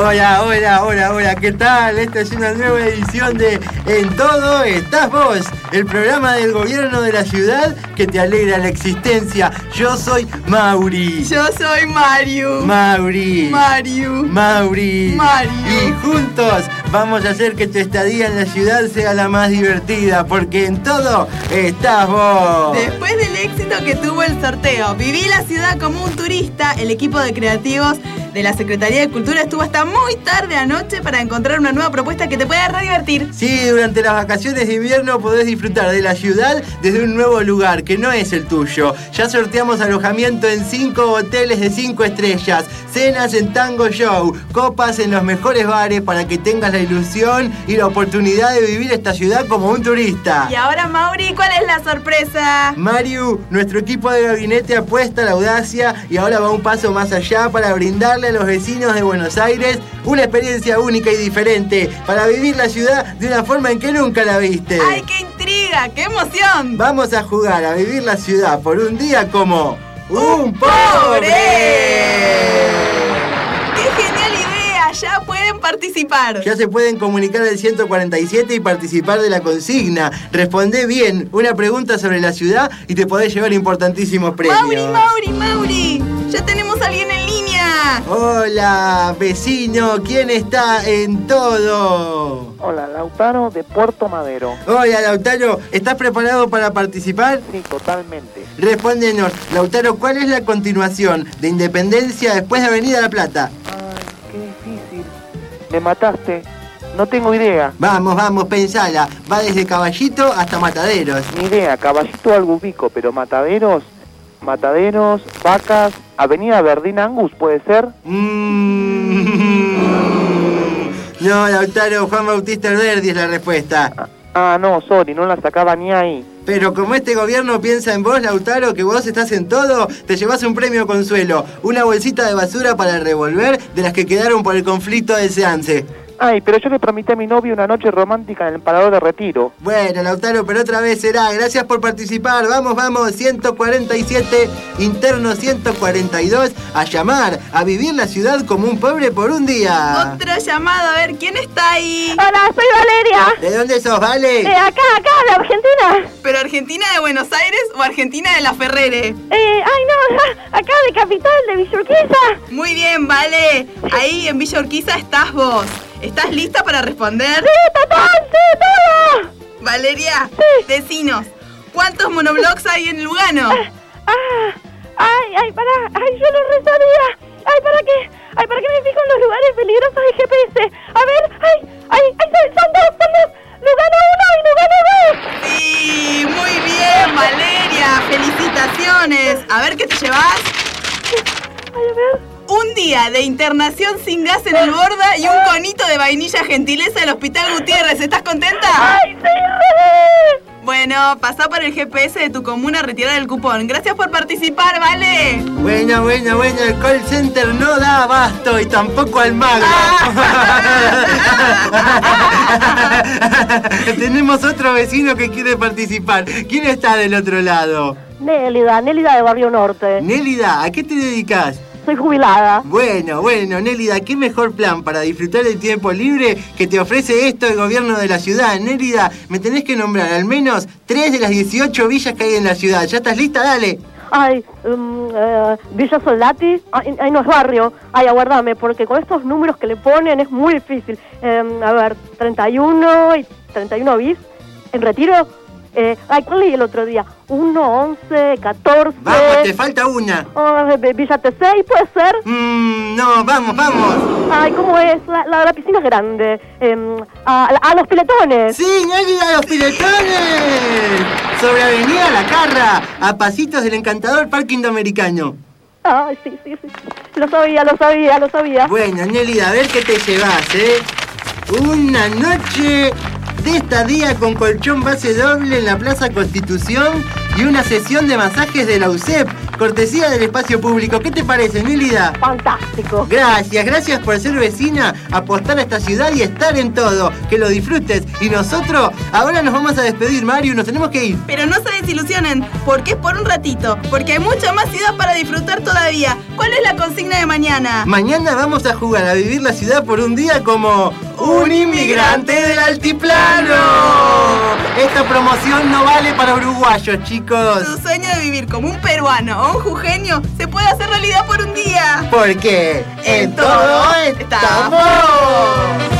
Hola, ¿qué tal? Esta es una nueva edición de En Todo Estás Vos, el programa del gobierno de la ciudad que te alegra la existencia. Yo soy Mauri. Yo soy Mario. Mauri. Y juntos vamos a hacer que tu estadía en la ciudad sea la más divertida, porque en todo estás vos. Después del éxito que tuvo el sorteo Viví la ciudad como un turista, el equipo de creativos de la Secretaría de Cultura estuvo hasta muy tarde anoche para encontrar una nueva propuesta que te pueda re divertir. Sí, durante las vacaciones de invierno podés disfrutar de la ciudad desde un nuevo lugar que no es el tuyo. Ya sorteamos alojamiento en 5 hoteles de 5 estrellas, cenas en Tango Show, copas en los mejores bares para que tengas la ilusión y la oportunidad de vivir esta ciudad como un turista. Y ahora, Mauri, ¿cuál es la sorpresa? Mariu, nuestro equipo de gabinete apuesta a la audacia y ahora va un paso más allá para brindarle a los vecinos de Buenos Aires una experiencia única y diferente para vivir la ciudad de una forma en que nunca la viste. ¡Ay, qué intriga! ¡Qué emoción! Vamos a jugar a vivir la ciudad por un día como un pobre. ¡Qué genial idea! Ya pueden participar. Ya se pueden comunicar al 147 y participar de la consigna. Respondé bien una pregunta sobre la ciudad y te podés llevar importantísimos premios. Mauri, ya tenemos a alguien en línea. Hola, vecino, ¿quién está en todo? Hola, Lautaro de Puerto Madero. Hola, Lautaro, ¿estás preparado para participar? Sí, totalmente. Respóndenos, Lautaro, ¿cuál es la continuación de Independencia después de Avenida La Plata? Ay, qué difícil. Me mataste. No tengo idea. Vamos, pensala. Va desde Caballito hasta Mataderos. Ni idea, Caballito algo ubico, pero Mataderos, Vacas, Avenida Verdín Angus, ¿puede ser? No, Lautaro, Juan Bautista Alberdi es la respuesta. No, sorry, no la sacaba ni ahí. Pero como este gobierno piensa en vos, Lautaro, que vos estás en todo, te llevas un premio consuelo, una bolsita de basura para revolver de las que quedaron por el conflicto de Seance. Ay, pero yo le prometí a mi novio una noche romántica en el Parador de Retiro. Bueno, Lautaro, pero otra vez será. Gracias por participar. Vamos, 147, interno 142, a llamar, a vivir la ciudad como un pobre por un día. Otro llamado, a ver, ¿quién está ahí? Hola, soy Valeria. ¿De dónde sos, Vale? Acá, de Argentina. ¿Pero Argentina de Buenos Aires o Argentina de La Ferrere? Acá de Capital, de Villa Urquiza. Muy bien, Vale. Ahí en Villa Urquiza estás vos. ¿Estás lista para responder? ¡Sí, total! ¡Sí, todo! Valeria, sí. Decinos, ¿cuántos monoblocks hay en Lugano? Yo lo resabía. ¿Para qué me fijo en los lugares peligrosos de GPS? A ver, son dos. Lugano 1 y Lugano 2. Sí, muy bien, Valeria. Felicitaciones. A ver, ¿qué te llevas? A ver. Un día de internación sin gas en el Borda y un conito de vainilla gentileza del Hospital Gutiérrez. ¿Estás contenta? ¡Ay, sí, re! Bueno, pasá por el GPS de tu comuna a retirar el cupón. Gracias por participar, ¿vale? Bueno, el call center no da abasto y tampoco al mago. Tenemos otro vecino que quiere participar. ¿Quién está del otro lado? Nélida de Barrio Norte. Nélida, ¿a qué te dedicas? Soy jubilada. Bueno, Nélida, ¿qué mejor plan para disfrutar del tiempo libre que te ofrece esto el gobierno de la ciudad? Nélida, me tenés que nombrar al menos 3 de las 18 villas que hay en la ciudad. ¿Ya estás lista? Dale. Villa Soldati. Ay, no es barrio. Aguardame, porque con estos números que le ponen es muy difícil. 31 y 31 bis. ¿En Retiro? ¿Cuál leí el otro día? 1, 11, 14... Vamos, te falta una. Villa T6, ¿puede ser? No, vamos. Ay, ¿cómo es? La piscina es grande. A los piletones. Sí, Nélida, a los piletones. Sobre Avenida La Carra, a pasitos del encantador Parque Indoamericano. Ay, sí. Lo sabía. Bueno, Nélida, a ver qué te llevas, Una noche de estadía con colchón base doble en la Plaza Constitución y una sesión de masajes de la UCEP cortesía del espacio público. ¿Qué te parece, Nélida? Fantástico. Gracias por ser vecina, apostar a esta ciudad y estar en todo. Que lo disfrutes. Y nosotros ahora nos vamos a despedir, Mario, nos tenemos que ir. Pero no se desilusionen, porque es por un ratito, porque hay mucha más ciudad para disfrutar todavía. ¿Cuál es la consigna de mañana? Mañana vamos a jugar a vivir la ciudad por un día como un inmigrante del altiplano. Esta promoción no vale para uruguayos, chicos. Tu sueño de vivir como un peruano o un jujeño se puede hacer realidad por un día. Porque en todo estamos.